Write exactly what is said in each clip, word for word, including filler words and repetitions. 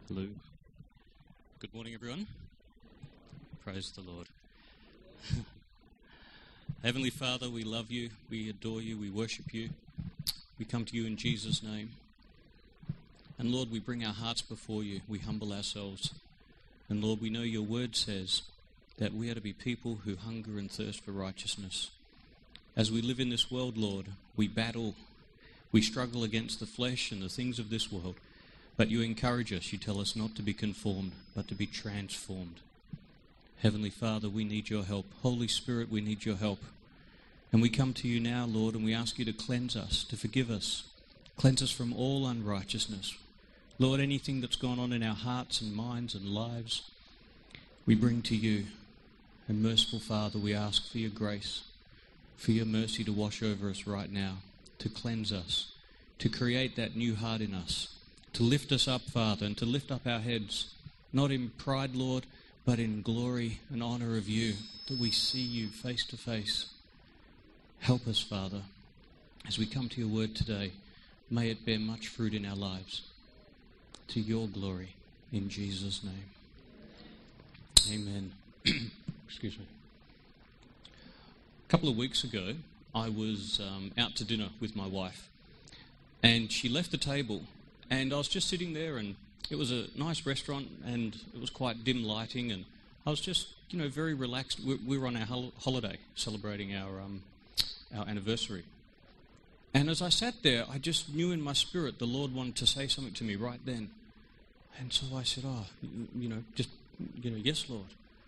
Hello. Good morning, everyone. Praise the Lord. Heavenly Father, we love you, we adore you, we worship you. We come to you in Jesus' name. And Lord, we bring our hearts before you, we humble ourselves. And Lord, we know your word says that we are to be people who hunger and thirst for righteousness. As we live in this world, Lord, we battle, we struggle against the flesh and the things of this world. But you encourage us, you tell us not to be conformed, but to be transformed. Heavenly Father, we need your help. Holy Spirit, we need your help. And we come to you now, Lord, and we ask you to cleanse us, to forgive us. Cleanse us from all unrighteousness. Lord, anything that's gone on in our hearts and minds and lives, we bring to you. And merciful Father, we ask for your grace, for your mercy to wash over us right now, to cleanse us, to create that new heart in us, to lift us up, Father, and to lift up our heads, not in pride, Lord, but in glory and honor of you, that we see you face to face. Help us, Father, as we come to your word today. May it bear much fruit in our lives, to your glory, in Jesus' name. Amen. Excuse me. A couple of weeks ago, I was um, out to dinner with my wife, and she left the table. And I was just sitting there, and it was a nice restaurant, and it was quite dim lighting, and I was just, you know, very relaxed. We, we were on our hol- holiday, celebrating our um, our anniversary. And as I sat there, I just knew in my spirit the Lord wanted to say something to me right then. And so I said, oh, you, you know, just, you know, yes, Lord.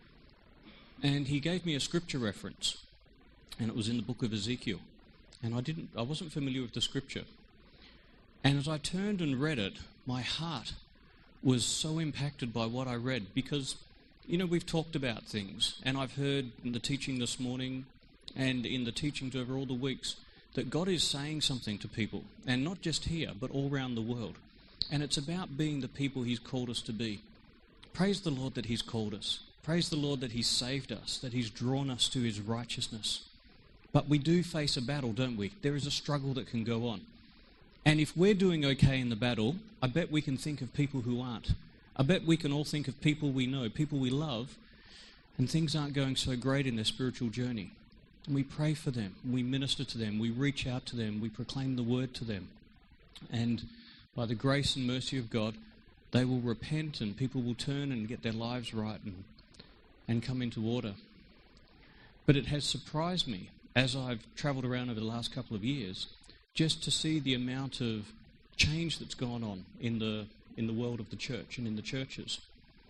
And he gave me a scripture reference, and it was in the book of Ezekiel. And I didn't, I wasn't familiar with the scripture. And as I turned and read it, my heart was so impacted by what I read because, you know, we've talked about things, and I've heard in the teaching this morning and in the teachings over all the weeks that God is saying something to people, and not just here, but all around the world. And it's about being the people he's called us to be. Praise the Lord that he's called us. Praise the Lord that he's saved us, that he's drawn us to his righteousness. But we do face a battle, don't we? There is a struggle that can go on. And if we're doing okay in the battle, I bet we can think of people who aren't. I bet we can all think of people we know, people we love, and things aren't going so great in their spiritual journey. And we pray for them, we minister to them, we reach out to them, we proclaim the word to them. And by the grace and mercy of God, they will repent and people will turn and get their lives right and, and come into order. But it has surprised me as I've travelled around over the last couple of years, just to see the amount of change that's gone on in the in the world of the church and in the churches.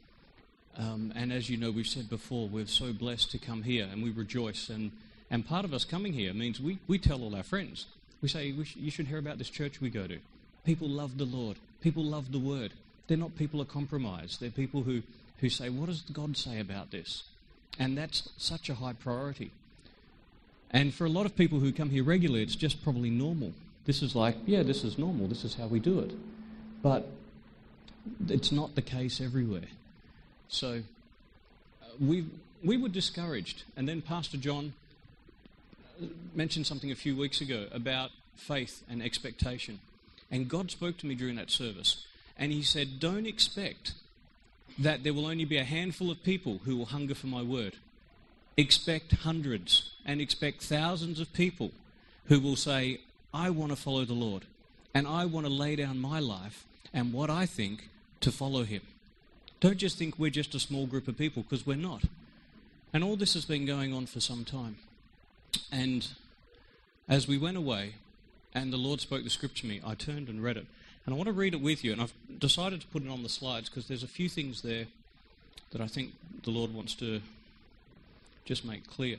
Um, and as you know, we've said before, we're so blessed to come here and we rejoice. And, and part of us coming here means we, we tell all our friends. We say, we sh- you should hear about this church we go to. People love the Lord. People love the word. They're not people of compromise. They're people who, who say, what does God say about this? And that's such a high priority. And for a lot of people who come here regularly, it's just probably normal. This is like, yeah, this is normal. This is how we do it. But it's not the case everywhere. So uh, we we were discouraged. And then Pastor John mentioned something a few weeks ago about faith and expectation. And God spoke to me during that service. And he said, don't expect that there will only be a handful of people who will hunger for my word. Expect hundreds and expect thousands of people who will say, I want to follow the Lord and I want to lay down my life and what I think to follow him. Don't just think we're just a small group of people, because we're not. And all this has been going on for some time. And as we went away and the Lord spoke the scripture to me, I turned and read it. And I want to read it with you, and I've decided to put it on the slides because there's a few things there that I think the Lord wants to just make clear.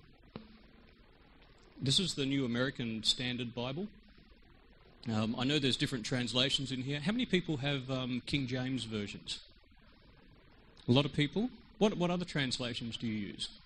This is the New American Standard Bible. Um, I know there's different translations in here. How many people have um, King James versions? A lot of people. What what other translations do you use?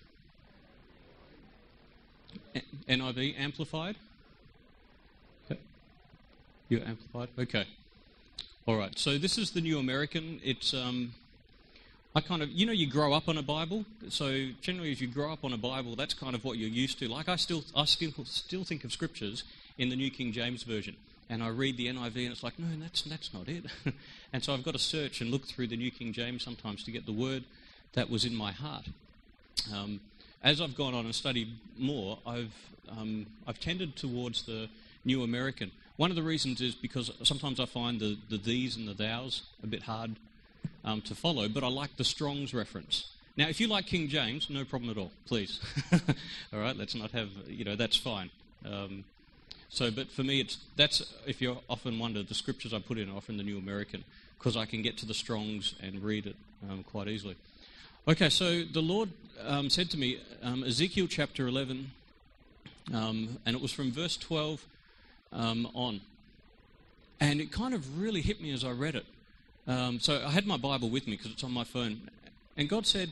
A- N I V, Amplified? Okay. You're Amplified? Okay. All right. So this is the New American. It's um, I kind of, you know, you grow up on a Bible. So generally, as you grow up on a Bible, that's kind of what you're used to. Like I still, I still, still think of scriptures in the New King James Version. And I read the N I V and it's like, no, that's that's not it. And so I've got to search and look through the New King James sometimes to get the word that was in my heart. Um, as I've gone on and studied more, I've um, I've tended towards the New American. One of the reasons is because sometimes I find the, the these and the thous a bit hard um, to follow, but I like the Strong's reference. Now, if you like King James, no problem at all, please. All right, let's not have, you know, that's fine. Um, so, but for me, it's that's, if you often wonder, the scriptures I put in are often the New American, because I can get to the Strong's and read it um, quite easily. Okay, so the Lord um, said to me, um, Ezekiel chapter eleven, um, and it was from verse twelve um, on, and it kind of really hit me as I read it. Um, so I had my Bible with me because it's on my phone, and God said,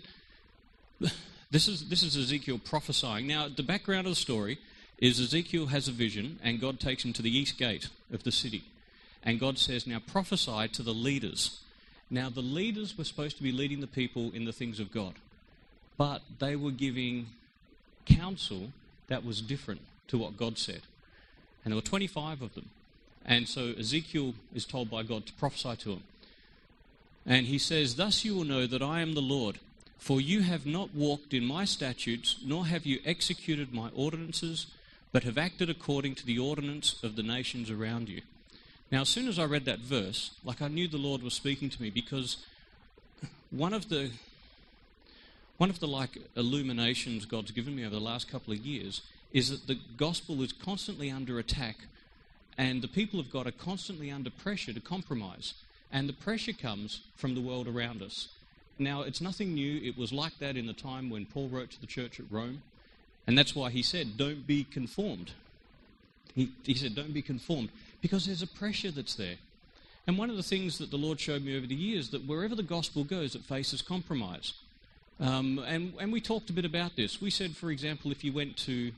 this is this is Ezekiel prophesying. Now, the background of the story is Ezekiel has a vision, and God takes him to the east gate of the city. And God says, now prophesy to the leaders. Now, the leaders were supposed to be leading the people in the things of God, but they were giving counsel that was different to what God said. And there were twenty-five of them. And so Ezekiel is told by God to prophesy to them. And he says, thus you will know that I am the Lord, for you have not walked in my statutes, nor have you executed my ordinances, but have acted according to the ordinance of the nations around you. Now, as soon as I read that verse, like I knew the Lord was speaking to me, because one of the one of the like illuminations God's given me over the last couple of years is that the gospel is constantly under attack, and the people of God are constantly under pressure to compromise. And the pressure comes from the world around us. Now, it's nothing new. It was like that in the time when Paul wrote to the church at Rome. And that's why he said, don't be conformed. He, he said, don't be conformed, because there's a pressure that's there. And one of the things that the Lord showed me over the years, that wherever the gospel goes, it faces compromise. Um, and, and we talked a bit about this. We said, for example, if you went to,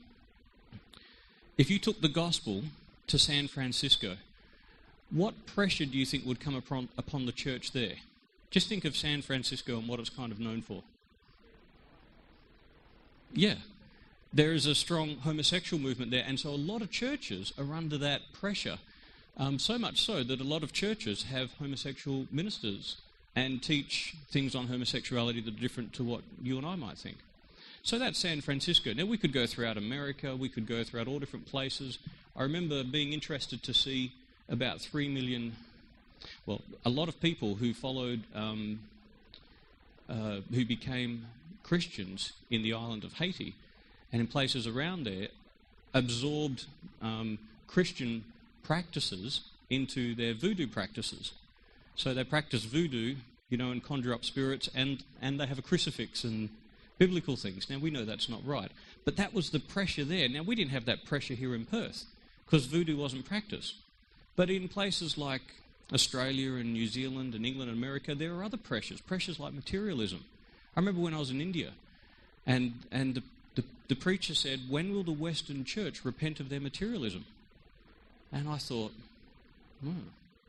if you took the gospel to San Francisco, what pressure do you think would come upon, upon the church there? Just think of San Francisco and what it's kind of known for. Yeah, there is a strong homosexual movement there, and so a lot of churches are under that pressure. Um, so much so that a lot of churches have homosexual ministers and teach things on homosexuality that are different to what you and I might think. So that's San Francisco. Now, we could go throughout America, we could go throughout all different places. I remember being interested to see about three million, well, a lot of people who followed, um, uh, who became Christians in the island of Haiti and in places around there, absorbed um, Christian practices into their voodoo practices. So they practice voodoo, you know, and conjure up spirits, and, and they have a crucifix and biblical things. Now, we know that's not right, but that was the pressure there. Now, we didn't have that pressure here in Perth because voodoo wasn't practiced. But in places like Australia and New Zealand and England and America, there are other pressures, pressures like materialism. I remember when I was in India, and and the, the, the preacher said, when will the Western church repent of their materialism? And I thought, hmm,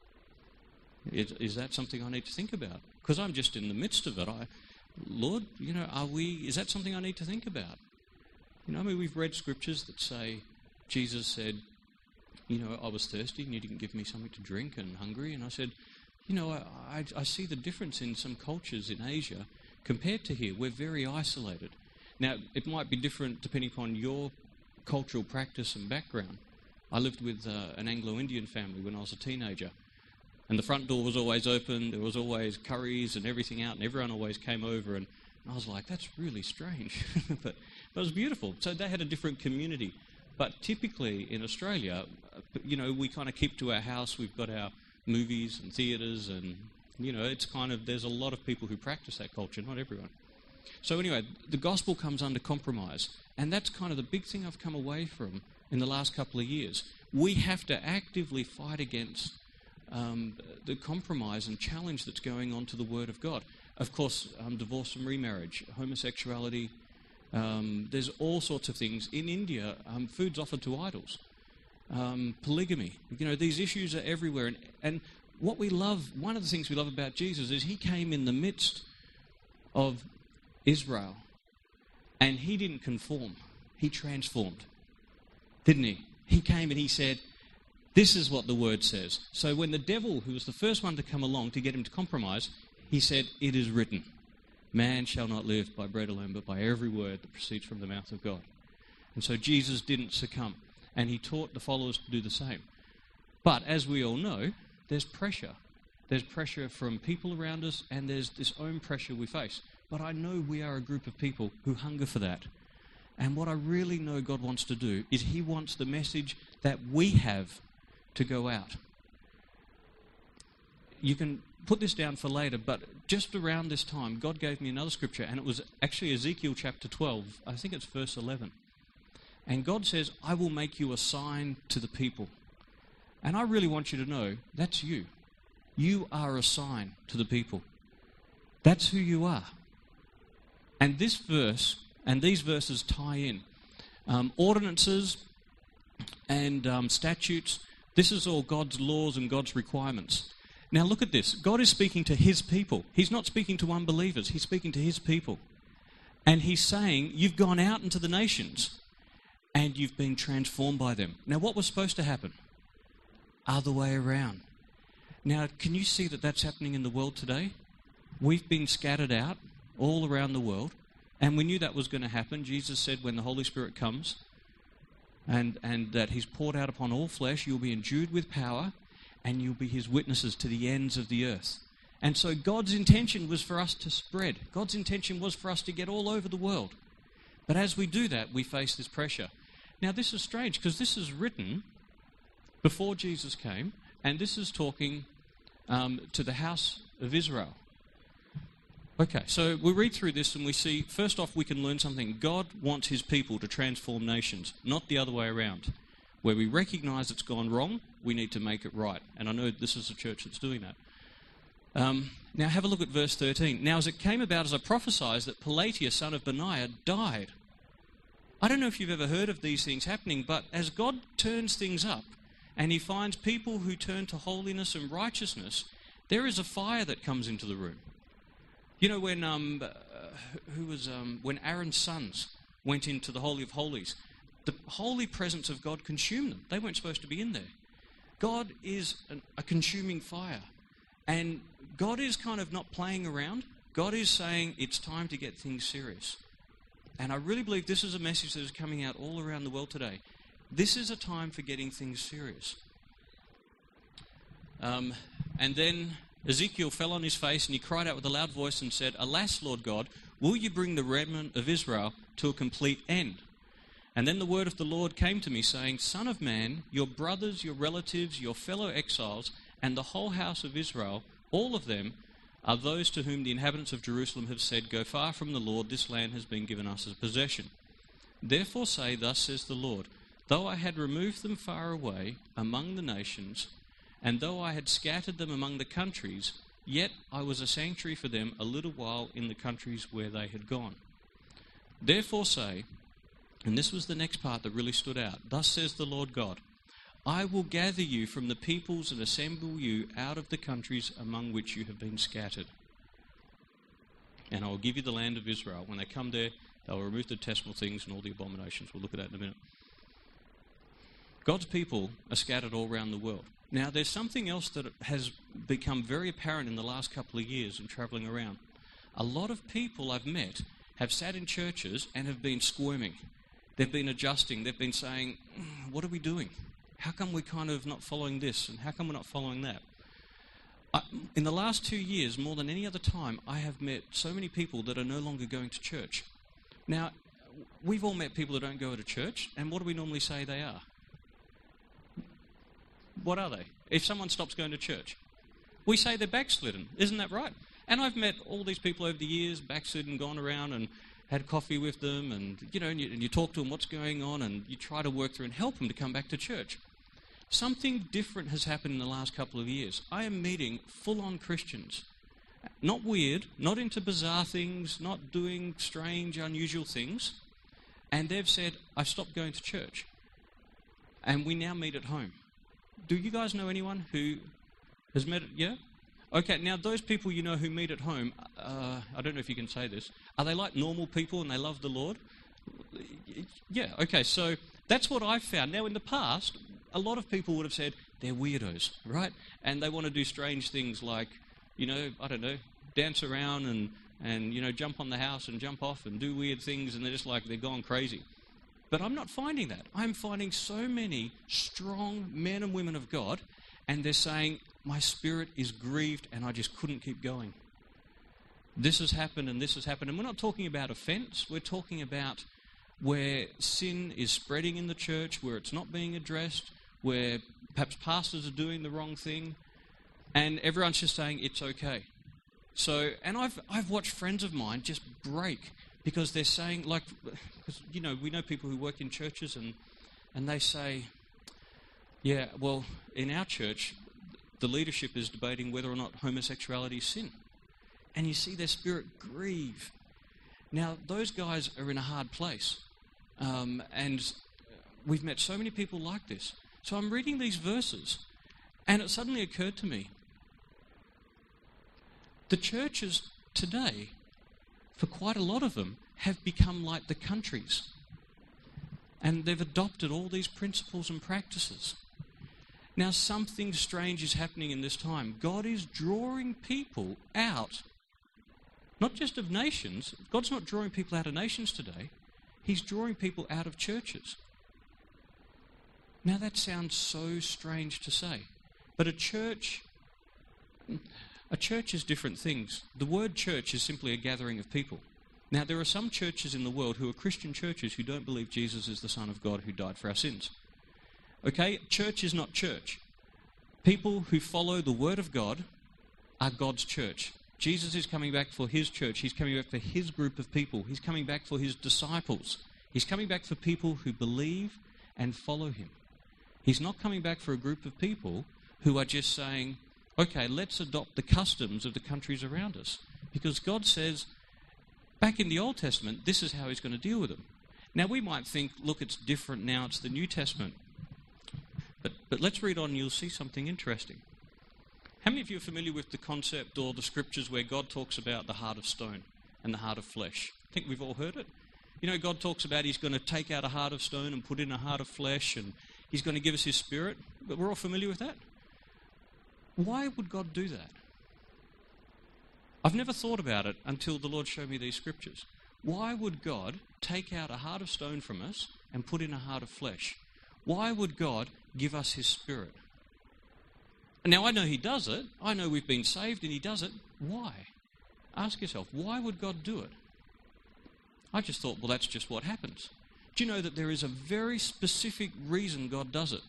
is, is that something I need to think about? Because I'm just in the midst of it. I, Lord, you know, are we, is that something I need to think about? You know, I mean, we've read scriptures that say, Jesus said, you know, I was thirsty and you didn't give me something to drink, and hungry. And I said, you know, I, I, I see the difference in some cultures in Asia compared to here. We're very isolated. Now, it might be different depending upon your cultural practice and background. I lived with uh, an Anglo-Indian family when I was a teenager, and the front door was always open. There was always curries and everything out, and everyone always came over. And I was like, that's really strange. but, but it was beautiful. So they had a different community. But typically in Australia, you know, we kind of keep to our house. We've got our movies and theatres, and, you know, it's kind of, there's a lot of people who practice that culture, not everyone. So anyway, the gospel comes under compromise, and that's kind of the big thing I've come away from in the last couple of years. We have to actively fight against um, the compromise and challenge that's going on to the Word of God. Of course, um, divorce and remarriage, homosexuality. Um, there's all sorts of things. In India, um, food's offered to idols. Um, polygamy. You know, these issues are everywhere. And, and what we love, one of the things we love about Jesus is he came in the midst of Israel, and he didn't conform. He transformed, didn't he? He came and he said, this is what the word says. So when the devil, who was the first one to come along to get him to compromise, he said, it is written, man shall not live by bread alone, but by every word that proceeds from the mouth of God. And so Jesus didn't succumb, and he taught the followers to do the same. But as we all know, there's pressure. There's pressure from people around us, and there's this own pressure we face. But I know we are a group of people who hunger for that. And what I really know God wants to do is he wants the message that we have to go out. You can put this down for later, but just around this time, God gave me another scripture, and it was actually Ezekiel chapter twelve. I think it's verse eleven. And God says, I will make you a sign to the people. And I really want you to know, that's you. You are a sign to the people. That's who you are. And this verse, and these verses tie in. Um, ordinances and um, statutes, this is all God's laws and God's requirements. Now look at this. God is speaking to his people. He's not speaking to unbelievers. He's speaking to his people. And he's saying, you've gone out into the nations and you've been transformed by them. Now what was supposed to happen? Other way around. Now, can you see that that's happening in the world today? We've been scattered out all around the world, and we knew that was going to happen. Jesus said when the Holy Spirit comes, and, and that he's poured out upon all flesh, you'll be endued with power, and you'll be his witnesses to the ends of the earth. And so God's intention was for us to spread. God's intention was for us to get all over the world. But as we do that, we face this pressure. Now, this is strange, because this is written before Jesus came, and this is talking um, to the house of Israel. Okay, so we read through this and we see, first off, we can learn something. God wants his people to transform nations, not the other way around. Where we recognize it's gone wrong, we need to make it right. And I know this is a church that's doing that. Um, now have a look at verse thirteen. Now as it came about as I prophesied that Pelatiah, son of Benaiah, died. I don't know if you've ever heard of these things happening, but as God turns things up, and he finds people who turn to holiness and righteousness, there is a fire that comes into the room. You know, when um, uh, who was um, when Aaron's sons went into the Holy of Holies, the holy presence of God consumed them. They weren't supposed to be in there. God is an, a consuming fire. And God is kind of not playing around. God is saying it's time to get things serious. And I really believe this is a message that is coming out all around the world today. This is a time for getting things serious. Um, and then Ezekiel fell on his face and he cried out with a loud voice and said, Alas, Lord God, will you bring the remnant of Israel to a complete end? And then the word of the Lord came to me, saying, Son of man, your brothers, your relatives, your fellow exiles, and the whole house of Israel, all of them, are those to whom the inhabitants of Jerusalem have said, Go far from the Lord, this land has been given us as possession. Therefore say, Thus says the Lord, Though I had removed them far away among the nations, and though I had scattered them among the countries, yet I was a sanctuary for them a little while in the countries where they had gone. Therefore say, and this was the next part that really stood out, Thus says the Lord God, I will gather you from the peoples and assemble you out of the countries among which you have been scattered. And I will give you the land of Israel. When they come there, they will remove the detestable things and all the abominations. We'll look at that in a minute. God's people are scattered all around the world. Now, there's something else that has become very apparent in the last couple of years in travelling around. A lot of people I've met have sat in churches and have been squirming. They've been adjusting. They've been saying, what are we doing? How come we're kind of not following this? And how come we're not following that? I, in the last two years, more than any other time, I have met so many people that are no longer going to church. Now, we've all met people that don't go to church, and what do we normally say they are? What are they? If someone stops going to church, we say they're backslidden. Isn't that right? And I've met all these people over the years, backslidden, gone around and had coffee with them, and you know, and you, and you talk to them what's going on, and you try to work through and help them to come back to church. Something different has happened in the last couple of years. I am meeting full-on Christians. Not weird, not into bizarre things, not doing strange, unusual things. And they've said, I've stopped going to church. And we now meet at home. Do you guys know anyone who has met, yeah? Okay, now those people you know who meet at home, uh, I don't know if you can say this, are they like normal people and they love the Lord? Yeah, okay, so That's what I've found. Now, in the past, a lot of people would have said, they're weirdos, right? And they want to do strange things like, you know, I don't know, dance around and, and, you know, jump on the house and jump off and do weird things, and they're just like, they're gone crazy. But I'm not finding that. I'm finding so many strong men and women of God, and they're saying, my spirit is grieved and I just couldn't keep going. This has happened and this has happened. And we're not talking about offense. We're talking about where sin is spreading in the church, where it's not being addressed, where perhaps pastors are doing the wrong thing, and everyone's just saying it's okay. So, and I've I've watched friends of mine just break because they're saying, like, because, you know, we know people who work in churches and and they say, yeah, well, in our church, the leadership is debating whether or not homosexuality is sin. And you see their spirit grieve. Now, those guys are in a hard place. Um, and we've met so many people like this. So I'm reading these verses, and it suddenly occurred to me, the churches today, for quite a lot of them, have become like the countries. And they've adopted all these principles and practices. Now, something strange is happening in this time. God is drawing people out, not just of nations. God's not drawing people out of nations today. He's drawing people out of churches. Now, that sounds so strange to say. But a church, a church is different things. The word church is simply a gathering of people. Now, there are some churches in the world who are Christian churches who don't believe Jesus is the Son of God who died for our sins. Okay, church is not church. People who follow the Word of God are God's church. Jesus is coming back for his church. He's coming back for his group of people. He's coming back for his disciples. He's coming back for people who believe and follow him. He's not coming back for a group of people who are just saying, okay, let's adopt the customs of the countries around us. Because God says, back in the Old Testament, this is how he's going to deal with them. Now, we might think, look, it's different now, it's the New Testament. But, but let's read on and you'll see something interesting. How many of you are familiar with the concept or the scriptures where God talks about the heart of stone and the heart of flesh? I think we've all heard it. You know, God talks about he's going to take out a heart of stone and put in a heart of flesh, and he's going to give us his spirit. But we're all familiar with that. Why would God do that? I've never thought about it until the Lord showed me these scriptures. Why would God take out a heart of stone from us and put in a heart of flesh? Why would God give us his spirit? Now, I know he does it. I know we've been saved and he does it. Why? Ask yourself, why would God do it? I just thought, well, that's just what happens. Do you know that there is a very specific reason God does it?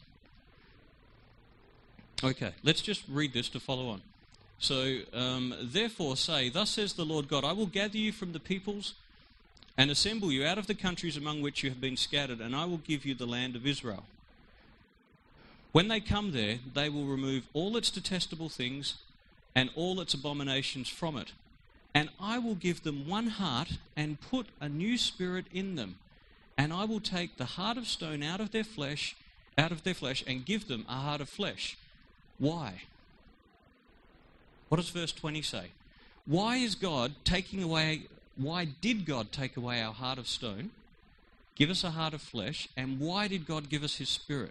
Okay, let's just read this to follow on. So, um, therefore say, thus says the Lord God, I will gather you from the peoples and assemble you out of the countries among which you have been scattered, and I will give you the land of Israel. When they come there, they will remove all its detestable things and all its abominations from it. And I will give them one heart and put a new spirit in them. And I will take the heart of stone out of their flesh, out of their flesh, and give them a heart of flesh. Why? What does verse twenty say? Why is God taking away, why did God take away our heart of stone, give us a heart of flesh, and why did God give us his spirit?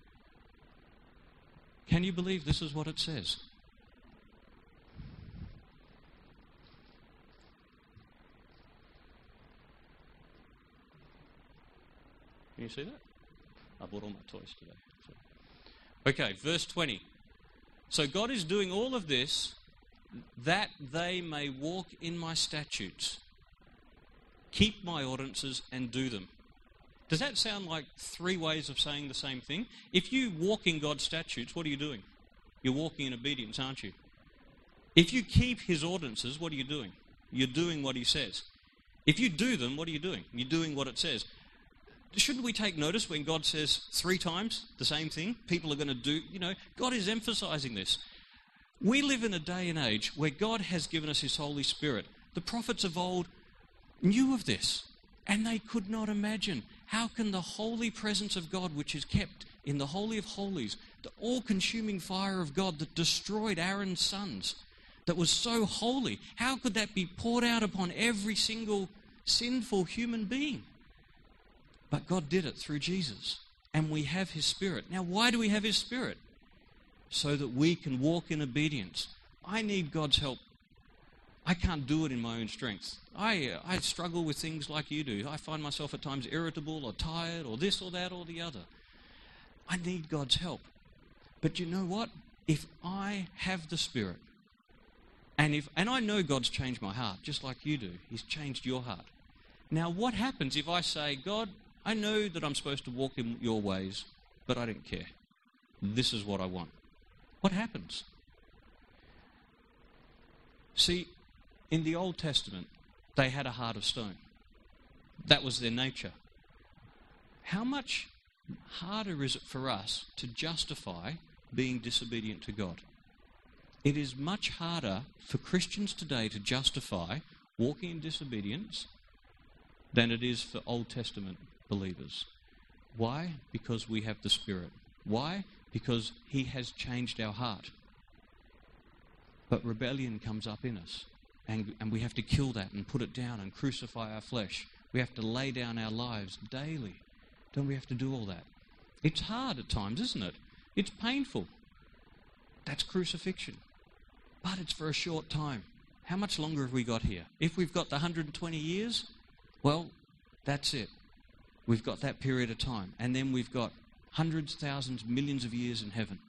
Can you believe this is what it says? Can you see that? I bought all my toys today. So. Okay, verse twenty. So God is doing all of this that they may walk in my statutes, keep my ordinances, and do them. Does that sound like three ways of saying the same thing? If you walk in God's statutes, what are you doing? You're walking in obedience, aren't you? If you keep his ordinances, what are you doing? You're doing what he says. If you do them, what are you doing? You're doing what it says. Shouldn't we take notice when God says three times the same thing? People are going to do, you know, God is emphasizing this. We live in a day and age where God has given us his Holy Spirit. The prophets of old knew of this, and they could not imagine. How can the holy presence of God, which is kept in the Holy of Holies, the all-consuming fire of God that destroyed Aaron's sons, that was so holy, how could that be poured out upon every single sinful human being? But God did it through Jesus. And we have his Spirit. Now, why do we have his Spirit? So that we can walk in obedience. I need God's help. I can't do it in my own strength. I uh, I struggle with things like you do. I find myself at times irritable or tired or this or that or the other. I need God's help. But you know what? If I have the Spirit, and if and I know God's changed my heart, just like you do. He's changed your heart. Now, what happens if I say, God, I know that I'm supposed to walk in your ways, but I don't care. This is what I want. What happens? See, in the Old Testament, they had a heart of stone. That was their nature. How much harder is it for us to justify being disobedient to God? It is much harder for Christians today to justify walking in disobedience than it is for Old Testament believers. Why? Because we have the Spirit. Why? Because he has changed our heart. But rebellion comes up in us, and, and we have to kill that and put it down and crucify our flesh. We have to lay down our lives daily. Don't we have to do all that? It's hard at times, isn't it? It's painful. That's crucifixion. But it's for a short time. How much longer have we got here? If we've got the one hundred twenty years, well, that's it. We've got that period of time. And then we've got hundreds, thousands, millions of years in heaven.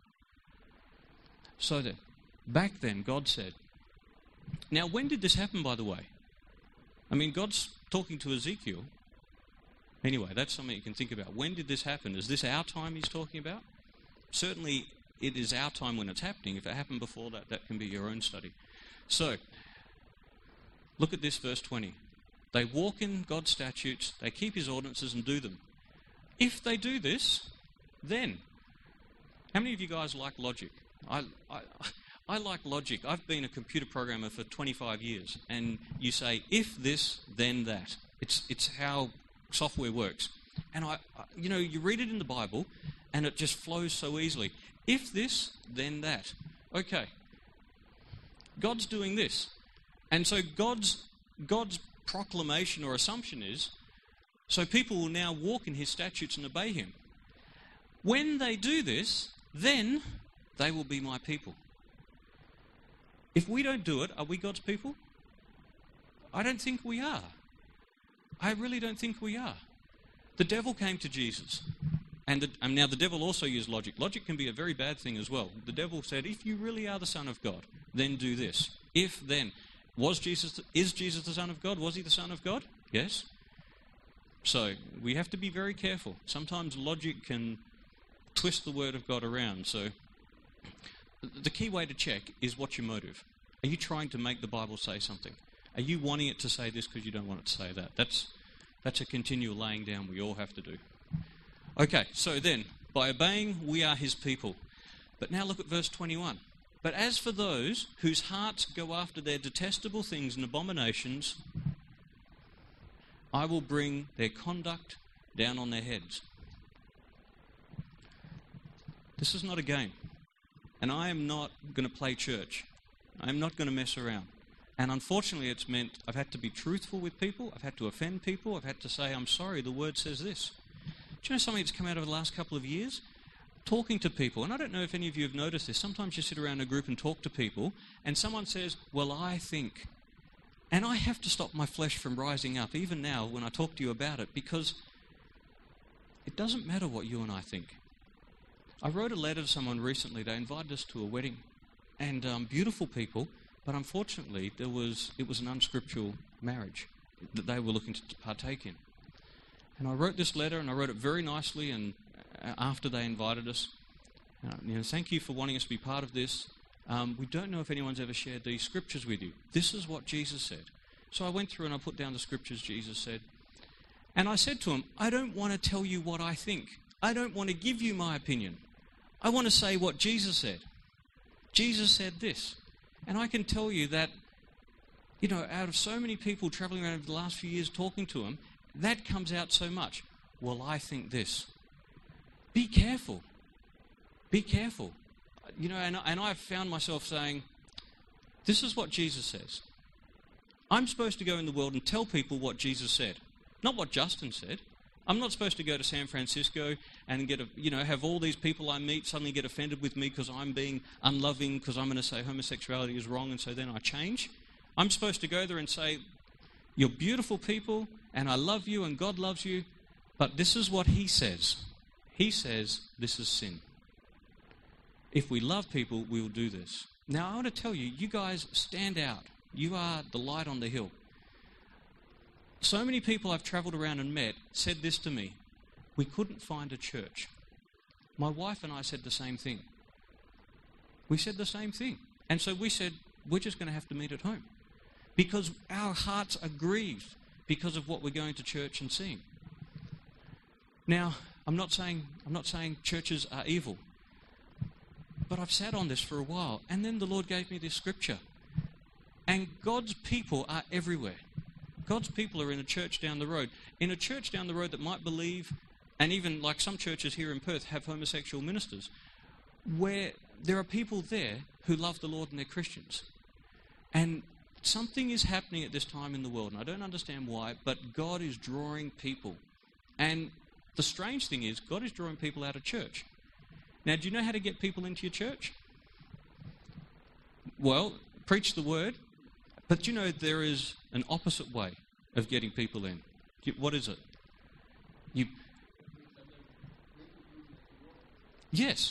So that back then, God said, now when did this happen, by the way? I mean, God's talking to Ezekiel. Anyway, that's something you can think about. When did this happen? Is this our time he's talking about? Certainly, it is our time when it's happening. If it happened before that, that can be your own study. So, look at this verse twenty. They walk in God's statutes, they keep his ordinances and do them. If they do this, then, how many of you guys like logic? I, I, I like logic. I've been a computer programmer for twenty-five years, and you say, if this, then that. It's, it's how software works. And, I, I, you know, you read it in the Bible, and it just flows so easily. If this, then that. Okay. God's doing this. And so God's God's proclamation or assumption is, so people will now walk in his statutes and obey him. When they do this, then they will be my people. If we don't do it, are we God's people? I don't think we are. I really don't think we are. The devil came to Jesus. And, the, and now the devil also used logic. Logic can be a very bad thing as well. The devil said, if you really are the Son of God, then do this. If then, was Jesus, is Jesus the Son of God? Was he the Son of God? Yes. So we have to be very careful. Sometimes logic can twist the word of God around. So the key way to check is what's your motive. Are you trying to make the Bible say something? Are you wanting it to say this because you don't want it to say that? That's, that's a continual laying down we all have to do. Okay, so then, by obeying, we are his people. But now look at verse twenty-one. But as for those whose hearts go after their detestable things and abominations, I will bring their conduct down on their heads. This is not a game. And I am not going to play church. I am not going to mess around. And unfortunately, it's meant I've had to be truthful with people. I've had to offend people. I've had to say, I'm sorry, the word says this. Do you know something that's come out over the last couple of years? Talking to people, and I don't know if any of you have noticed this, sometimes you sit around a group and talk to people, and someone says, well, I think. And I have to stop my flesh from rising up, even now when I talk to you about it, because it doesn't matter what you and I think. I wrote a letter to someone recently. They invited us to a wedding, and um, beautiful people, but unfortunately there was it was an unscriptural marriage that they were looking to partake in. And I wrote this letter, and I wrote it very nicely, and after they invited us, uh, you know, thank you for wanting us to be part of this. Um, we don't know if anyone's ever shared these scriptures with you. This is what Jesus said. So I went through and I put down the scriptures Jesus said. And I said to him, I don't want to tell you what I think. I don't want to give you my opinion. I want to say what Jesus said. Jesus said this. And I can tell you that, you know, out of so many people traveling around over the last few years talking to him, that comes out so much. Well, I think this. Be careful. Be careful. You know, and, and I've found myself saying, this is what Jesus says. I'm supposed to go in the world and tell people what Jesus said. Not what Justin said. I'm not supposed to go to San Francisco and get a, you know, have all these people I meet suddenly get offended with me because I'm being unloving, because I'm going to say homosexuality is wrong, and so then I change. I'm supposed to go there and say, you're beautiful people, and I love you, and God loves you, but this is what he says. He says this is sin. If we love people, we will do this. Now, I want to tell you, you guys stand out. You are the light on the hill. So many people I've travelled around and met said this to me. We couldn't find a church. My wife and I said the same thing. We said the same thing. And so we said, we're just going to have to meet at home. Because our hearts are grieved because of what we're going to church and seeing. Now, I'm not saying, I'm not saying churches are evil. But I've sat on this for a while, and then the Lord gave me this scripture. And God's people are everywhere. God's people are in a church down the road. In a church down the road that might believe, and even like some churches here in Perth have homosexual ministers, where there are people there who love the Lord and they're Christians. And something is happening at this time in the world, and I don't understand why, but God is drawing people. And the strange thing is, God is drawing people out of church. Now, do you know how to get people into your church? Well, preach the word. But you know, there is an opposite way of getting people in. What is it? You. Yes.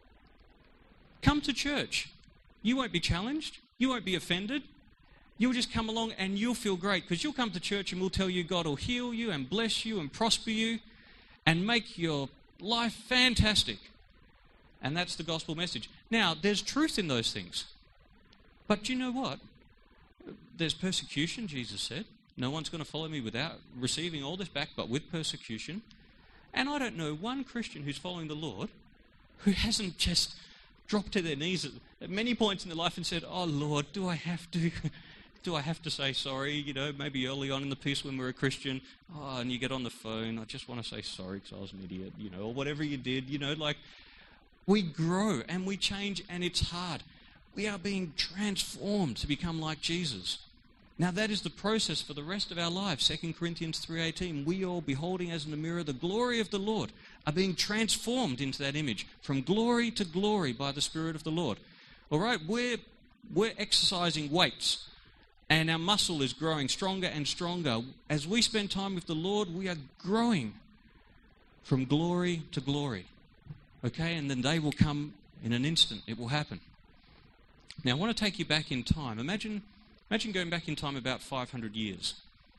Come to church. You won't be challenged. You won't be offended. You'll just come along and you'll feel great because you'll come to church and we'll tell you God will heal you and bless you and prosper you and make your life fantastic. And that's the gospel message. Now, there's truth in those things. But you know what? There's persecution, Jesus said. No one's going to follow me without receiving all this back, but with persecution. And I don't know one Christian who's following the Lord who hasn't just dropped to their knees at, at many points in their life and said, oh, Lord, do I have to... Do I have to say sorry? You know, maybe early on in the piece when we were a Christian, oh, and you get on the phone, I just want to say sorry because I was an idiot, you know, or whatever you did, you know, like... We grow and we change and it's hard. We are being transformed to become like Jesus. Now that is the process for the rest of our lives. Second Corinthians three eighteen, we all beholding as in a mirror the glory of the Lord are being transformed into that image from glory to glory by the Spirit of the Lord. All right, we're, we're exercising weights and our muscle is growing stronger and stronger. As we spend time with the Lord, we are growing from glory to glory. Okay, and then they will come in an instant. It will happen. Now, I want to take you back in time. Imagine, imagine going back in time about five hundred years.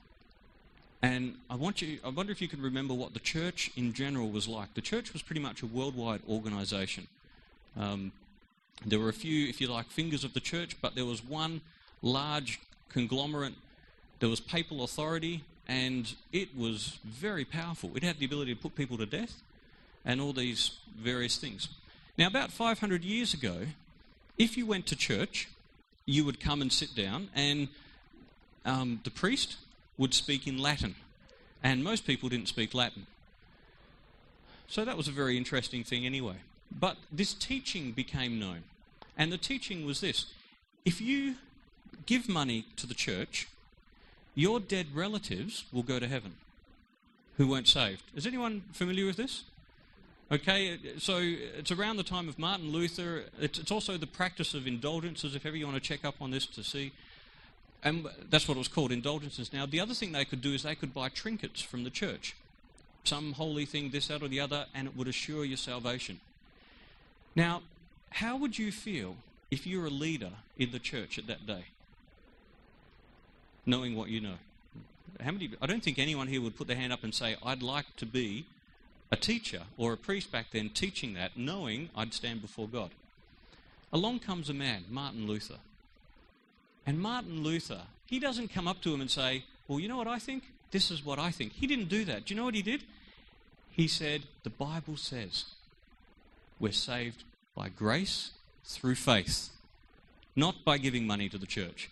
And I want you. I wonder if you can remember what the church in general was like. The church was pretty much a worldwide organisation. Um, there were a few, if you like, fingers of the church, but there was one large conglomerate. There was papal authority, and it was very powerful. It had the ability to put people to death and all these various things. Now, about five hundred years ago, if you went to church, you would come and sit down, and um, the priest would speak in Latin, and most people didn't speak Latin. So that was a very interesting thing anyway. But this teaching became known, and the teaching was this. If you give money to the church, your dead relatives will go to heaven who weren't saved. Is anyone familiar with this? Okay, so it's around the time of Martin Luther. It's, it's also the practice of indulgences, if ever you want to check up on this to see. And that's what it was called, indulgences. Now, the other thing they could do is they could buy trinkets from the church. Some holy thing, this, that, or the other, and it would assure your salvation. Now, how would you feel if you were a leader in the church at that day? Knowing what you know. How many? I don't think anyone here would put their hand up and say, I'd like to be a teacher or a priest back then teaching that, knowing I'd stand before God. Along comes a man, Martin Luther. And Martin Luther, he doesn't come up to him and say, well, you know what I think? This is what I think. He didn't do that. Do you know what he did? He said, the Bible says we're saved by grace through faith, not by giving money to the church.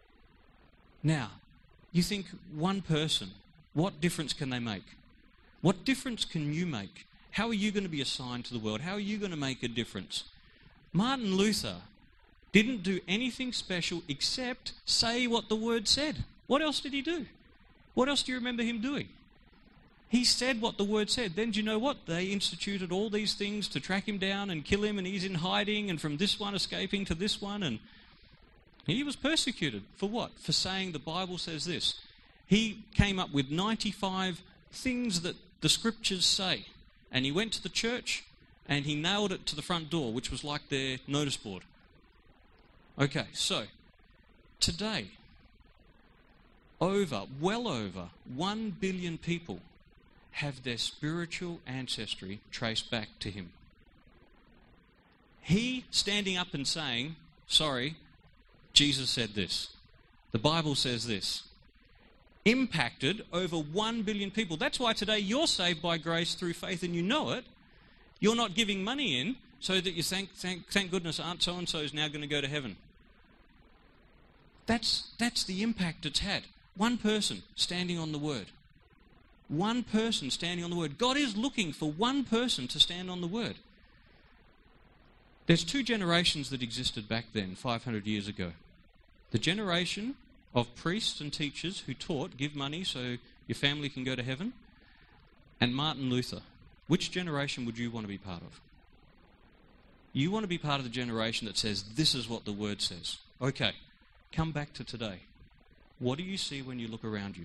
Now, you think one person, what difference can they make? What difference can you make? How are you going to be assigned to the world? How are you going to make a difference? Martin Luther didn't do anything special except say what the word said. What else did he do? What else do you remember him doing? He said what the word said. Then do you know what? They instituted all these things to track him down and kill him, and he's in hiding, and from this one escaping to this one, and he was persecuted. For what? For saying the Bible says this. He came up with ninety-five things that the scriptures say, and he went to the church and he nailed it to the front door, which was like their notice board. Okay, so today, over, well over one billion people have their spiritual ancestry traced back to him. He standing up and saying, sorry, Jesus said this. The Bible says this. Impacted over one billion people. That's why today you're saved by grace through faith and you know it. You're not giving money in so that you thank, thank, thank goodness Aunt so-and-so is now going to go to heaven. That's, that's the impact it's had. One person standing on the word. One person standing on the word. God is looking for one person to stand on the word. There's two generations that existed back then, five hundred years ago. The generation of priests and teachers who taught, give money so your family can go to heaven, and Martin Luther. Which generation would you want to be part of? You want to be part of the generation that says, this is what the word says. Okay, come back to today. What do you see when you look around you?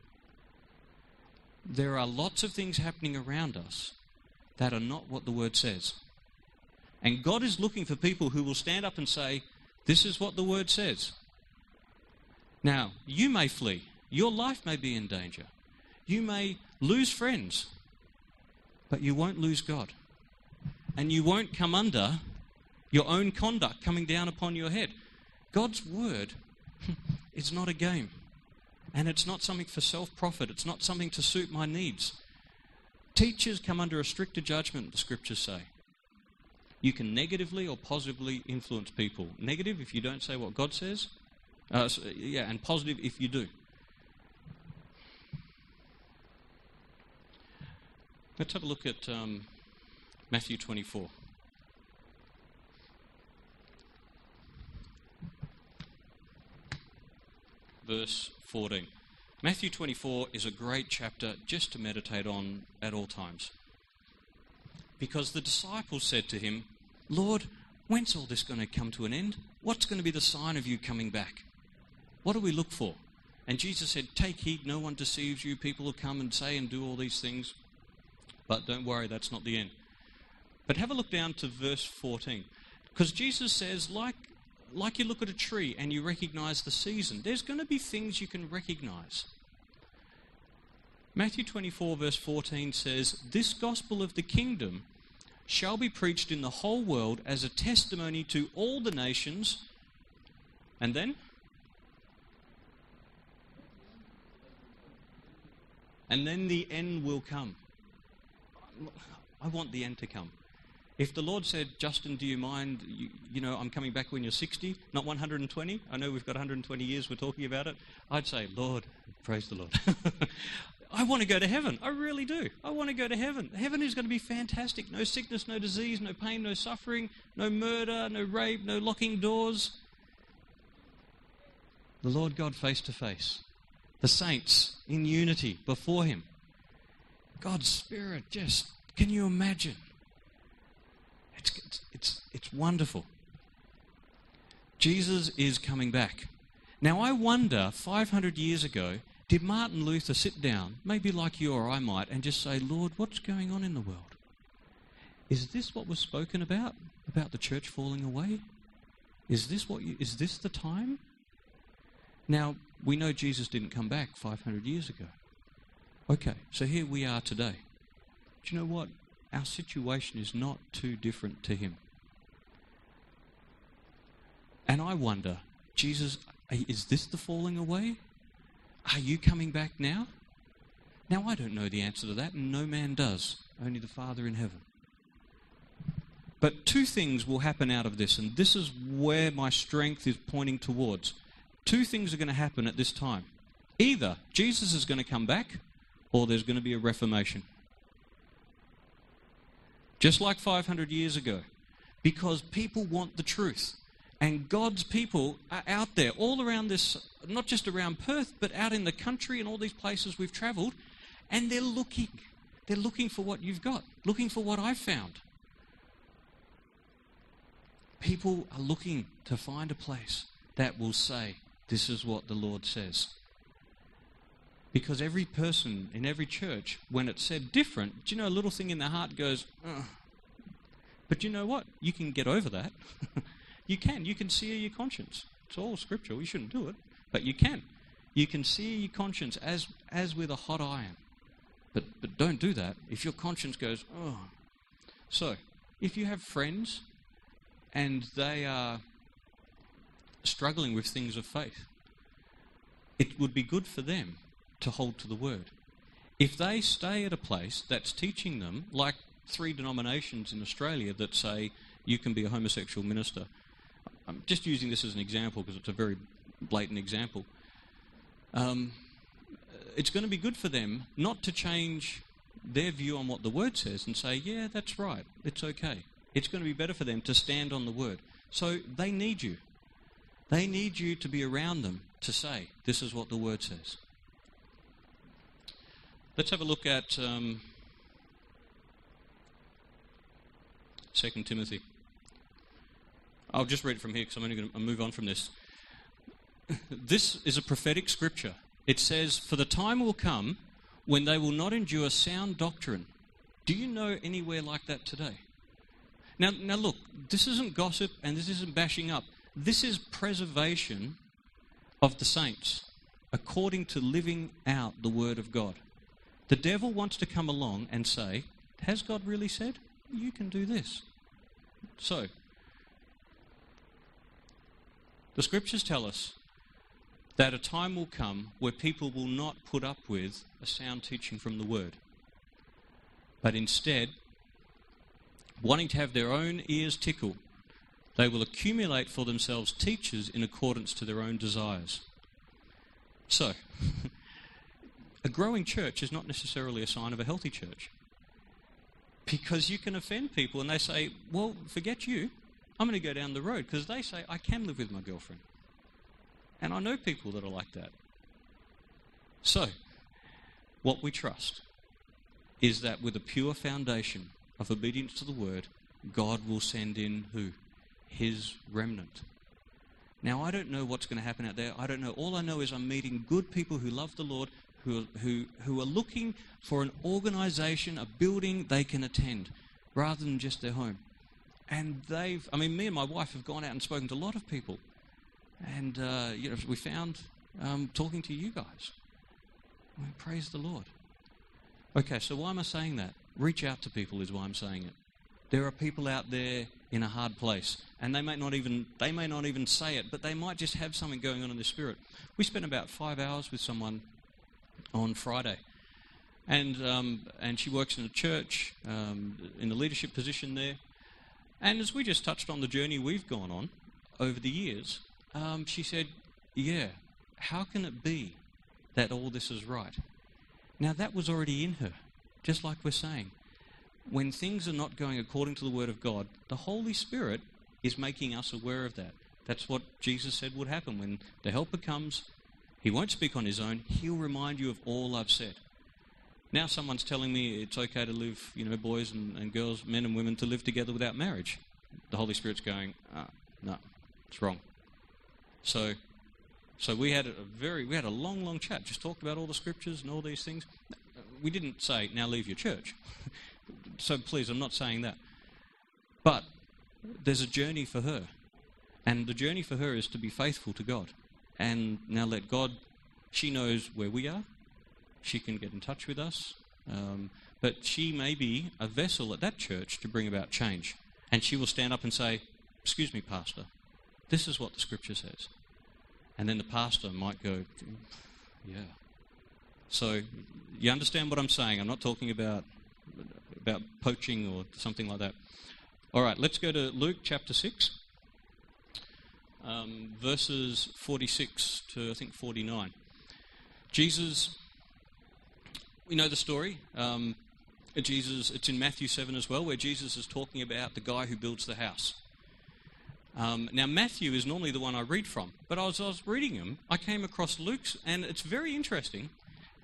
There are lots of things happening around us that are not what the word says. And God is looking for people who will stand up and say, this is what the word says. Now, you may flee. Your life may be in danger. You may lose friends, but you won't lose God. And you won't come under your own conduct coming down upon your head. God's word is not a game. And it's not something for self-profit. It's not something to suit my needs. Teachers come under a stricter judgment, the scriptures say. You can negatively or positively influence people. Negative if you don't say what God says. Uh, so, yeah, and positive if you do. Let's have a look at um, Matthew twenty-four. Verse fourteen. Matthew twenty-four is a great chapter just to meditate on at all times. Because the disciples said to him, Lord, when's all this going to come to an end? What's going to be the sign of you coming back? What do we look for? And Jesus said, take heed, no one deceives you. People will come and say and do all these things. But don't worry, that's not the end. But have a look down to verse fourteen. Because Jesus says, like, like you look at a tree and you recognize the season, there's going to be things you can recognize. Matthew twenty-four verse fourteen says, this gospel of the kingdom shall be preached in the whole world as a testimony to all the nations. And then? And then the end will come. I want the end to come. If the Lord said, Justin, do you mind, you, you know, I'm coming back when you're sixty, not one hundred twenty. I know we've got one hundred twenty years we're talking about it. I'd say, Lord, praise the Lord. I want to go to heaven. I really do. I want to go to heaven. Heaven is going to be fantastic. No sickness, no disease, no pain, no suffering, no murder, no rape, no locking doors. The Lord God face to face. The saints in unity before him. God's Spirit, just, can you imagine? It's, it's, it's, it's wonderful. Jesus is coming back. Now I wonder, five hundred years ago, did Martin Luther sit down, maybe like you or I might, and just say, Lord, what's going on in the world? Is this what was spoken about? About the church falling away? Is this what you, is this the time? Now, we know Jesus didn't come back five hundred years ago. Okay, so here we are today. Do you know what? Our situation is not too different to him. And I wonder, Jesus, is this the falling away? Are you coming back now? Now, I don't know the answer to that, and no man does. Only the Father in heaven. But two things will happen out of this, and this is where my strength is pointing towards. Two things are going to happen at this time. Either Jesus is going to come back, or there's going to be a reformation. Just like five hundred years ago. Because people want the truth. And God's people are out there, all around this, not just around Perth, but out in the country and all these places we've travelled. And they're looking. They're looking for what you've got, looking for what I've found. People are looking to find a place that will say, this is what the Lord says. Because every person in every church, when it's said different, do you know, a little thing in their heart goes, ugh. But you know what? You can get over that. You can. You can sear your conscience. It's all scriptural. You shouldn't do it. But you can. You can sear your conscience as as with a hot iron. But but don't do that if your conscience goes, oh. So, if you have friends and they are struggling with things of faith, it would be good for them to hold to the word. If they stay at a place that's teaching them, like three denominations in Australia that say you can be a homosexual minister. I'm just using this as an example because it's a very blatant example. Um, it's going to be good for them not to change their view on what the word says and say, yeah, that's right, it's okay. It's going to be better for them to stand on the word. So they need you. They need you to be around them to say, this is what the word says. Let's have a look at um, Second Timothy. I'll just read it from here because I'm only going to move on from this. This is a prophetic scripture. It says, for the time will come when they will not endure sound doctrine. Do you know anywhere like that today? Now, now look, this isn't gossip and this isn't bashing up. This is preservation of the saints according to living out the word of God. The devil wants to come along and say, has God really said? You can do this. So, the scriptures tell us that a time will come where people will not put up with a sound teaching from the word, but instead, wanting to have their own ears tickle, they will accumulate for themselves teachers in accordance to their own desires. So, a growing church is not necessarily a sign of a healthy church. Because you can offend people and they say, well, forget you, I'm going to go down the road. Because they say, I can live with my girlfriend. And I know people that are like that. So, what we trust is that with a pure foundation of obedience to the word, God will send in who? His remnant. Now, I don't know what's going to happen out there. I don't know. All I know is I'm meeting good people who love the Lord, who are, who, who are looking for an organisation, a building they can attend, rather than just their home. And they've, I mean, me and my wife have gone out and spoken to a lot of people. And, uh, you know, we found um, talking to you guys. Well, praise the Lord. Okay, so why am I saying that? Reach out to people is why I'm saying it. There are people out there in a hard place, and they may not even they may not even say it, but they might just have something going on in their spirit. We spent about five hours with someone on Friday, and um, and she works in a church um, in the leadership position there. And as we just touched on the journey we've gone on over the years, um, she said, "Yeah, how can it be that all this is right?" Now that was already in her, just like we're saying. When things are not going according to the Word of God, the Holy Spirit is making us aware of that. That's what Jesus said would happen. When the Helper comes, He won't speak on His own. He'll remind you of all I've said. Now someone's telling me it's okay to live, you know, boys and, and girls, men and women, to live together without marriage. The Holy Spirit's going, ah, no, it's wrong. So, so we had a very, we had a long, long chat. Just talked about all the scriptures and all these things. We didn't say, now leave your church. So please, I'm not saying that. But there's a journey for her. And the journey for her is to be faithful to God. And now let God, she knows where we are. She can get in touch with us. Um, but she may be a vessel at that church to bring about change. And she will stand up and say, excuse me, Pastor, this is what the Scripture says. And then the pastor might go, yeah. So you understand what I'm saying. I'm not talking about about poaching or something like that. All right, let's go to Luke chapter six, um, verses forty-six to, I think, forty-nine. Jesus, we know the story. Um, Jesus, it's in Matthew seven as well, where Jesus is talking about the guy who builds the house. Um, now, Matthew is normally the one I read from, but as I was reading him, I came across Luke's, and it's very interesting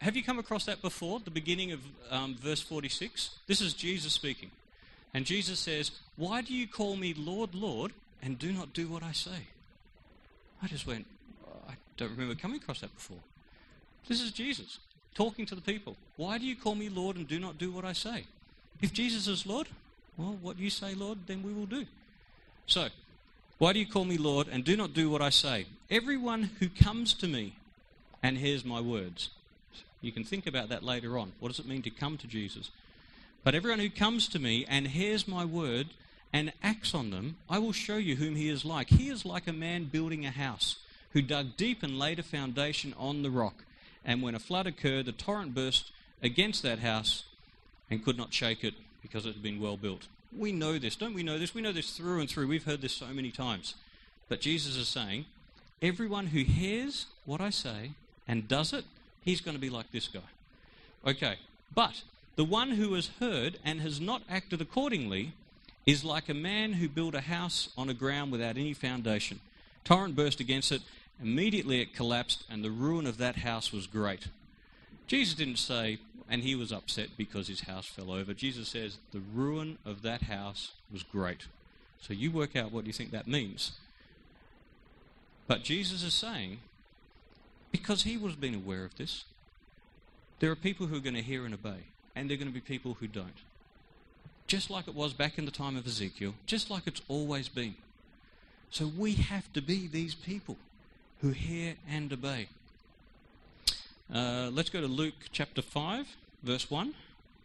have you come across that before, the beginning of um, verse forty-six? This is Jesus speaking. And Jesus says, why do you call me Lord, Lord, and do not do what I say? I just went, I don't remember coming across that before. This is Jesus talking to the people. Why do you call me Lord and do not do what I say? If Jesus is Lord, well, what you say, Lord, then we will do. So, why do you call me Lord and do not do what I say? Everyone who comes to me and hears my words. You can think about that later on. What does it mean to come to Jesus? But everyone who comes to me and hears my word and acts on them, I will show you whom he is like. He is like a man building a house who dug deep and laid a foundation on the rock. And when a flood occurred, the torrent burst against that house and could not shake it because it had been well built. We know this, don't we know this? We know this through and through. We've heard this so many times. But Jesus is saying, everyone who hears what I say and does it, he's going to be like this guy. Okay, but the one who has heard and has not acted accordingly is like a man who built a house on a ground without any foundation. Torrent burst against it. Immediately it collapsed, and the ruin of that house was great. Jesus didn't say, and he was upset because his house fell over. Jesus says, the ruin of that house was great. So you work out what you think that means. But Jesus is saying, because he was being aware of this, there are people who are going to hear and obey, and there are going to be people who don't. Just like it was back in the time of Ezekiel, just like it's always been. So we have to be these people who hear and obey. Uh, let's go to Luke chapter five, verse one.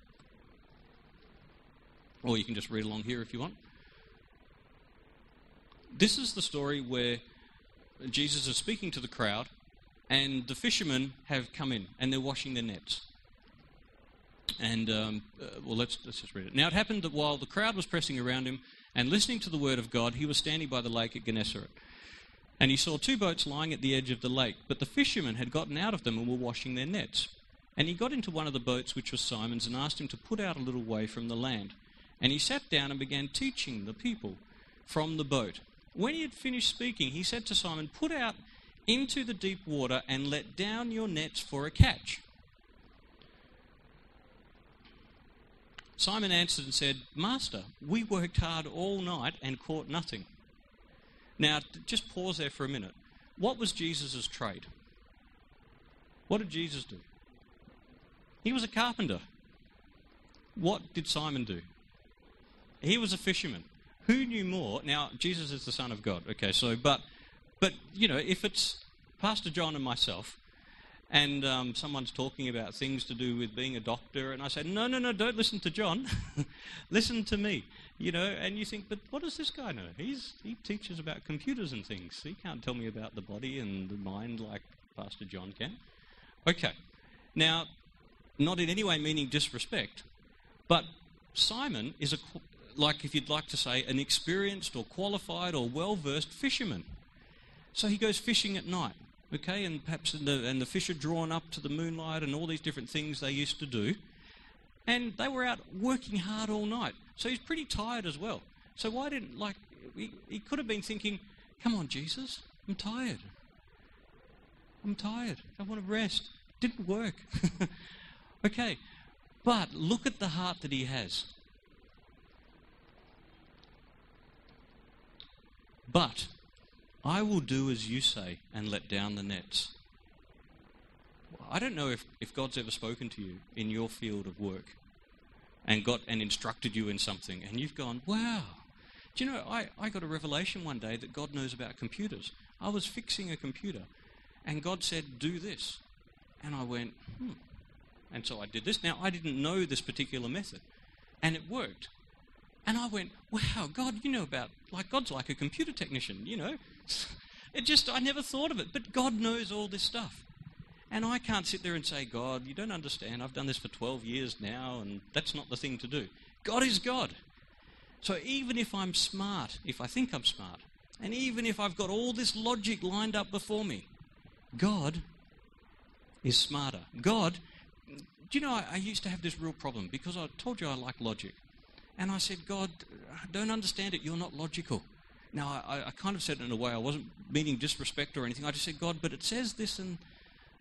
Or you can just read along here if you want. This is the story where Jesus is speaking to the crowd, and the fishermen have come in, and they're washing their nets. And, um, uh, well, let's, let's just read it. Now it happened that while the crowd was pressing around him and listening to the word of God, he was standing by the lake at Gennesaret. And he saw two boats lying at the edge of the lake, but the fishermen had gotten out of them and were washing their nets. And he got into one of the boats, which was Simon's, and asked him to put out a little way from the land. And he sat down and began teaching the people from the boat. When he had finished speaking, he said to Simon, put out into the deep water and let down your nets for a catch. Simon answered and said, Master, we worked hard all night and caught nothing. Now, just pause there for a minute. What was Jesus' trade? What did Jesus do? He was a carpenter. What did Simon do? He was a fisherman. Who knew more? Now, Jesus is the Son of God. Okay, so, but, but you know, if it's Pastor John and myself, and um, someone's talking about things to do with being a doctor, and I say, no, no, no, don't listen to John. Listen to me. You know, and you think, but what does this guy know? He's He teaches about computers and things. He can't tell me about the body and the mind like Pastor John can. Okay. Now, not in any way meaning disrespect, but Simon is, a like if you'd like to say, an experienced or qualified or well-versed fisherman. So he goes fishing at night. Okay, and perhaps in the, and the fish are drawn up to the moonlight and all these different things they used to do. And they were out working hard all night. So he's pretty tired as well. So why didn't, like, he, he could have been thinking, come on, Jesus, I'm tired. I'm tired. I want to rest. Didn't work. Okay, but look at the heart that he has. But I will do as you say and let down the nets. I don't know if, if God's ever spoken to you in your field of work and got and instructed you in something and you've gone, wow. Do you know, I, I got a revelation one day that God knows about computers. I was fixing a computer and God said, do this. And I went, hmm. And so I did this. Now, I didn't know this particular method and it worked. And I went, wow, God, you know about, like God's like a computer technician, you know. It just, I never thought of it, but God knows all this stuff. And I can't sit there and say, God, you don't understand, I've done this for twelve years now, and that's not the thing to do. God is God. So even if I'm smart, if I think I'm smart, and even if I've got all this logic lined up before me, God is smarter. God, do you know, I, I used to have this real problem because I told you I like logic. And I said, God, I don't understand it. You're not logical. Now, I, I kind of said it in a way I wasn't meaning disrespect or anything. I just said, God, but it says this and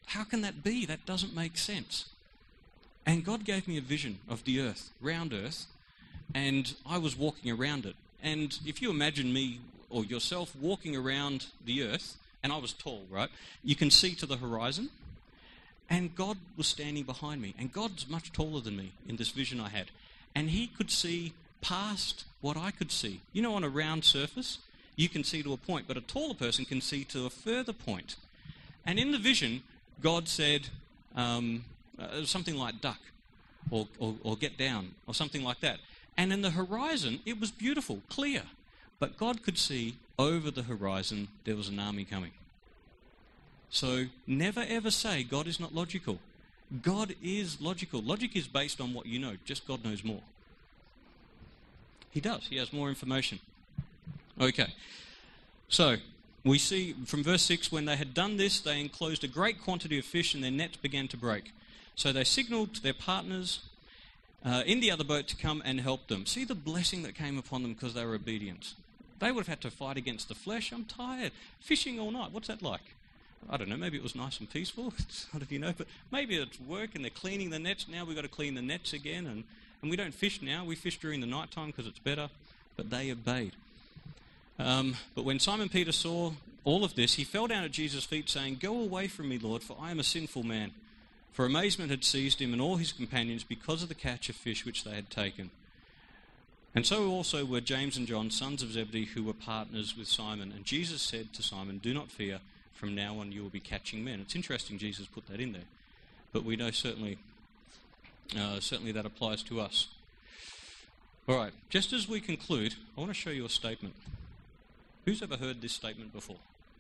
how can that be? That doesn't make sense. And God gave me a vision of the earth, round earth, and I was walking around it. And if you imagine me or yourself walking around the earth, and I was tall, right? You can see to the horizon, and God was standing behind me. And God's much taller than me in this vision I had. And he could see past what I could see. You know, on a round surface, you can see to a point, but a taller person can see to a further point. And in the vision, God said um, uh, something like duck or, or, or get down or something like that. And in the horizon, it was beautiful, clear. But God could see over the horizon there was an army coming. So never ever say God is not logical. God is logical. Logic is based on what you know. Just God knows more. He does. He has more information. Okay. So we see from verse six, when they had done this, they enclosed a great quantity of fish and their nets began to break. So they signaled to their partners uh, in the other boat to come and help them. See the blessing that came upon them because they were obedient. They would have had to fight against the flesh. I'm tired. Fishing all night. What's that like? I don't know. Maybe it was nice and peaceful. None of you know. But maybe it's work and they're cleaning the nets. Now we've got to clean the nets again. And, and we don't fish now. We fish during the night time because it's better. But they obeyed. Um, but when Simon Peter saw all of this, he fell down at Jesus' feet saying, "Go away from me, Lord, for I am a sinful man." For amazement had seized him and all his companions because of the catch of fish which they had taken. And so also were James and John, sons of Zebedee, who were partners with Simon. And Jesus said to Simon, "Do not fear, from now on you will be catching men." It's interesting Jesus put that in there. But we know certainly, uh, certainly that applies to us. All right, just as we conclude, I want to show you a statement. Who's ever heard this statement before?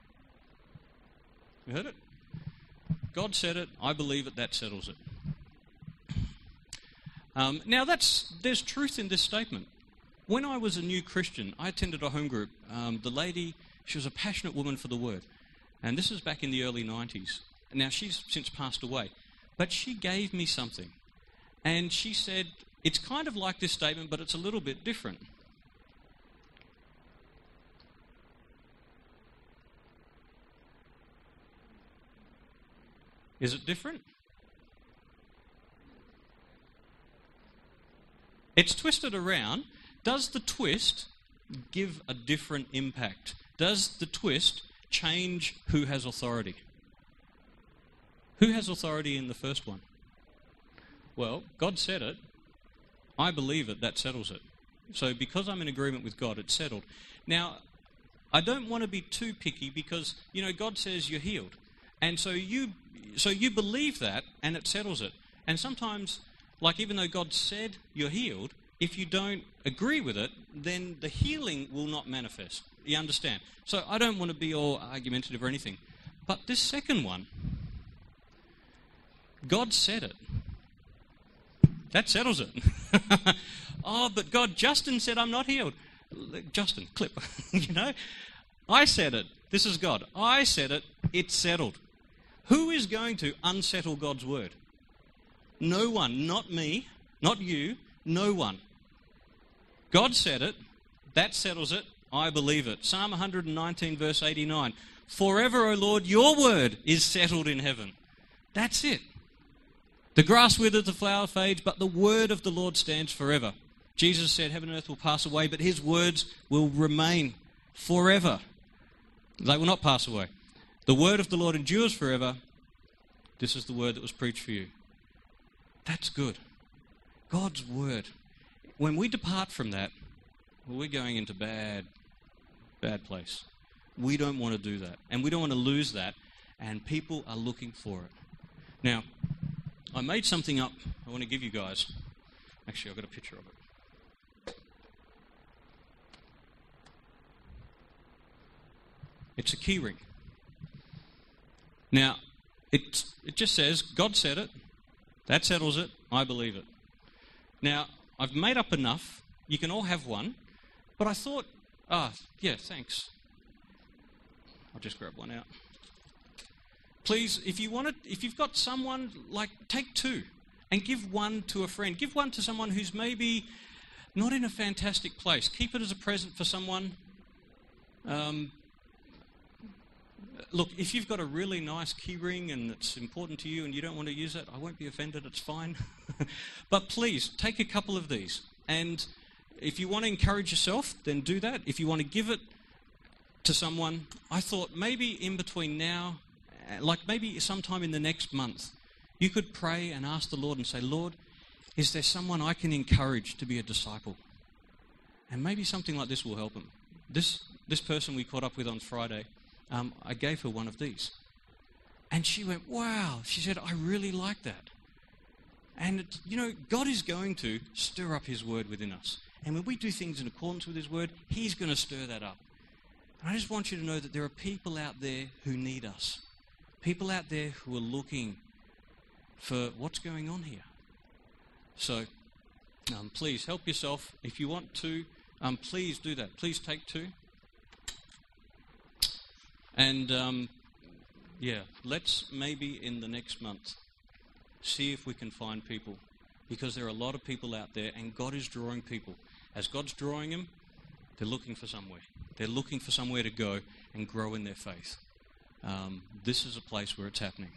You heard it? God said it, I believe it, that settles it. Um, now that's there's truth in this statement. When I was a new Christian, I attended a home group. Um, the lady, she was a passionate woman for the word. And this was back in the early nineties. Now she's since passed away. But she gave me something. And she said, it's kind of like this statement, but it's a little bit different. Is it different? It's twisted around. Does the twist give a different impact? Does the twist change who has authority? Who has authority in the first one? Well, God said it. I believe it. That settles it. So because I'm in agreement with God, it's settled. Now, I don't want to be too picky because, you know, God says you're healed. And so you so you believe that, and it settles it. And sometimes, like even though God said you're healed, if you don't agree with it, then the healing will not manifest. You understand? So I don't want to be all argumentative or anything. But this second one, God said it. That settles it. Oh, but God, Justin said I'm not healed. Justin, clip. You know? I said it. This is God. I said it. It's settled. Who is going to unsettle God's word? No one. Not me. Not you. No one. God said it. That settles it. I believe it. Psalm one nineteen, verse eighty-nine. Forever, O Lord, your word is settled in heaven. That's it. The grass withers, the flower fades, but the word of the Lord stands forever. Jesus said, heaven and earth will pass away, but his words will remain forever. They will not pass away. The word of the Lord endures forever. This is the word that was preached for you. That's good. God's word. When we depart from that, well, we're going into bad, bad place. We don't want to do that. And we don't want to lose that. And people are looking for it. Now, I made something up I want to give you guys. Actually, I've got a picture of it. It's a key ring. Now, it, it just says, God said it, that settles it, I believe it. Now, I've made up enough, you can all have one, but I thought, ah, yeah, thanks. I'll just grab one out. Please, if you want it, if you've got someone, like, take two and give one to a friend. Give one to someone who's maybe not in a fantastic place. Keep it as a present for someone. Um, look, if you've got a really nice key ring and it's important to you and you don't want to use it, I won't be offended, it's fine. But please, take a couple of these. And if you want to encourage yourself, then do that. If you want to give it to someone, I thought maybe in between now, like maybe sometime in the next month, you could pray and ask the Lord and say, Lord, is there someone I can encourage to be a disciple? And maybe something like this will help them. This this person we caught up with on Friday, um, I gave her one of these. And she went, wow. She said, I really like that. And, it, you know, God is going to stir up his word within us. And when we do things in accordance with his word, he's going to stir that up. And I just want you to know that there are people out there who need us. People out there who are looking for what's going on here. So, um, please help yourself. If you want to, um, please do that. Please take two. And, um, yeah, let's maybe in the next month see if we can find people. Because there are a lot of people out there, and God is drawing people. As God's drawing them, they're looking for somewhere. They're looking for somewhere to go and grow in their faith. Um, this is a place where it's happening.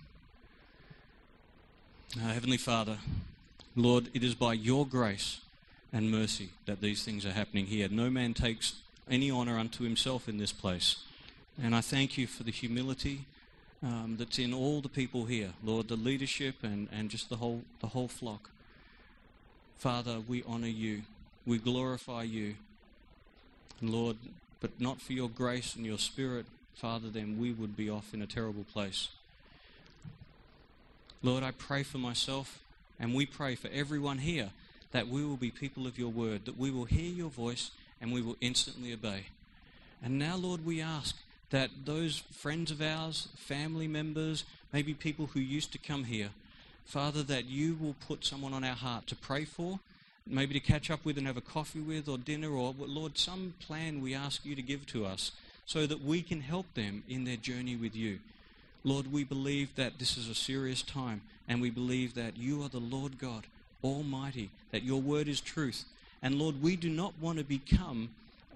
Uh, Heavenly Father, Lord, it is by your grace and mercy that these things are happening here. No man takes any honor unto himself in this place. And I thank you for the humility um, that's in all the people here, Lord, the leadership and, and just the whole the whole flock. Father, we honor you. We glorify you. And Lord, but not for your grace and your spirit, Father, then we would be off in a terrible place. Lord, I pray for myself, and we pray for everyone here, that we will be people of your word, that we will hear your voice and we will instantly obey. And now, Lord, we ask that those friends of ours, family members, maybe people who used to come here, Father, that you will put someone on our heart to pray for, maybe to catch up with and have a coffee with or dinner, or, Lord, some plan we ask you to give to us so that we can help them in their journey with you. Lord, we believe that this is a serious time, and we believe that you are the Lord God Almighty, that your word is truth. And Lord, we do not want to become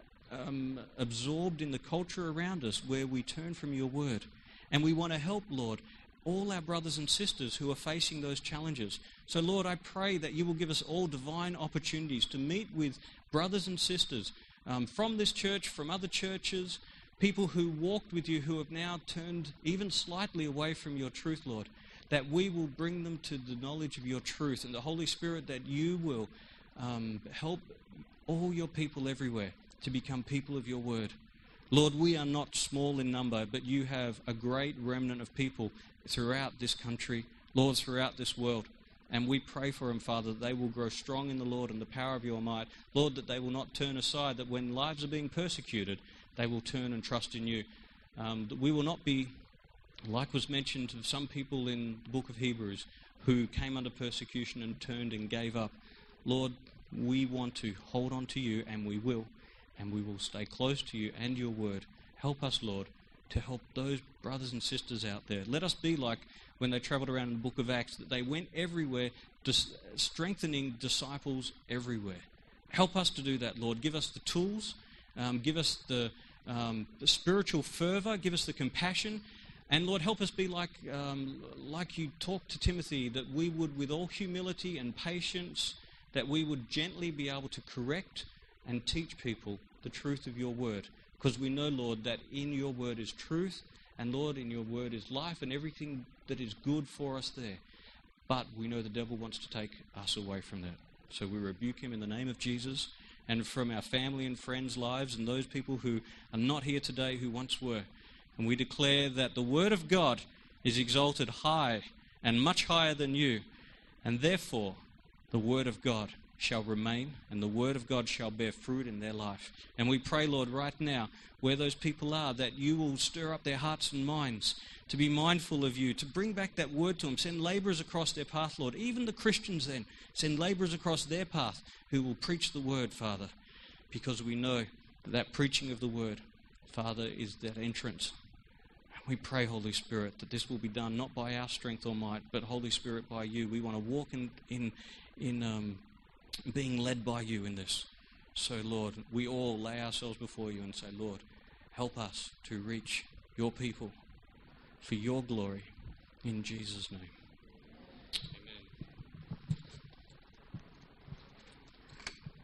um, absorbed in the culture around us where we turn from your word. And we want to help, Lord, all our brothers and sisters who are facing those challenges. So, Lord, I pray that you will give us all divine opportunities to meet with brothers and sisters um, from this church, from other churches, people who walked with you who have now turned even slightly away from your truth, Lord, that we will bring them to the knowledge of your truth, and the Holy Spirit, that you will um, help all your people everywhere to become people of your word. Lord, we are not small in number, but you have a great remnant of people throughout this country, Lord, throughout this world. And we pray for them, Father, that they will grow strong in the Lord and the power of your might. Lord, that they will not turn aside, that when lives are being persecuted, they will turn and trust in you. Um, that we will not be, like was mentioned of some people in the book of Hebrews, who came under persecution and turned and gave up. Lord, we want to hold on to you, and we will. And we will stay close to you and your word. Help us, Lord, to help those brothers and sisters out there. Let us be like when they traveled around in the book of Acts, that they went everywhere, dis- strengthening disciples everywhere. Help us to do that, Lord. Give us the tools. Um, give us the, um, the spiritual fervor. Give us the compassion. And, Lord, help us be like, um, like you talked to Timothy, that we would, with all humility and patience, that we would gently be able to correct and teach people the truth of your word. Because we know, Lord, that in your word is truth, and, Lord, in your word is life and everything that is good for us there. But we know the devil wants to take us away from that. So we rebuke him in the name of Jesus, and from our family and friends' lives and those people who are not here today who once were. And we declare that the word of God is exalted high and much higher than you, and therefore the word of God shall remain, and the word of God shall bear fruit in their life. And we pray, Lord, right now, where those people are, that you will stir up their hearts and minds to be mindful of you, to bring back that word to them. Send laborers across their path, Lord. Even the Christians then, send laborers across their path who will preach the word, Father, because we know that, that preaching of the word, Father, is that entrance. And we pray, Holy Spirit, that this will be done not by our strength or might, but, Holy Spirit, by you. We want to walk in in in um being led by you in this. So, Lord, we all lay ourselves before you and say, Lord, help us to reach your people for your glory. In Jesus' name.